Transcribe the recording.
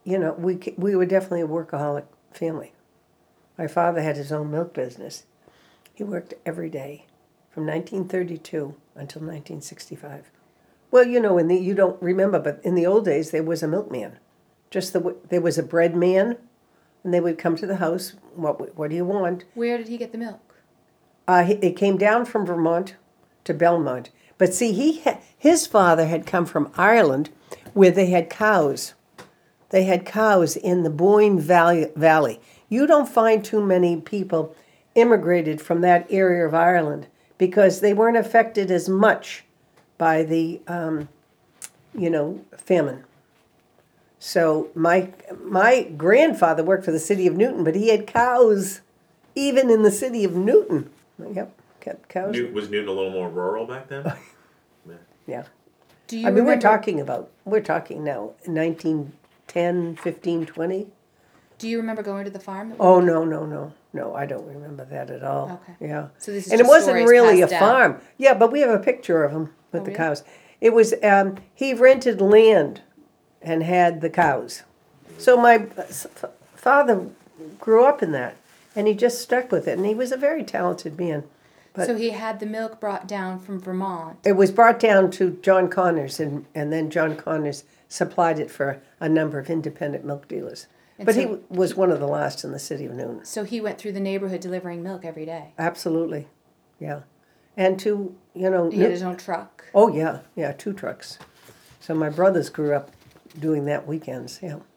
we were definitely a workaholic family. My father had his own milk business. He worked every day from 1932 until 1965. Well, you don't remember, but in the old days there was a milkman. There was a bread man, and they would come to the house. What do you want? Where did he get the milk? It came down from Vermont to Belmont. But see, his father had come from Ireland, where they had cows. They had cows in the Boyne Valley. You don't find too many people immigrated from that area of Ireland because they weren't affected as much by the, famine. So my grandfather worked for the city of Newton, but he had cows even in the city of Newton. Yep, kept cows. Was Newton a little more rural back then? Yeah. Do you remember? We're talking now 1910, 15, 20. Do you remember going to the farm? Oh, no, I don't remember that at all. Okay. Yeah. So this is and it just wasn't stories really a passed down. farm. Yeah, but we have a picture of him with the really? cows. It was, he rented land and had the cows. So my father grew up in that, and he just stuck with it, and he was a very talented man. But So he had the milk brought down from Vermont. it was brought down to John Connors, and then John Connors supplied it for a number of independent milk dealers. And But so he was one of the last in the city of Newton. So he went through the neighborhood delivering milk every day. Absolutely, yeah. And to, He had his own truck. Oh, yeah, 2 trucks. So my brothers grew up doing that weekends, yeah.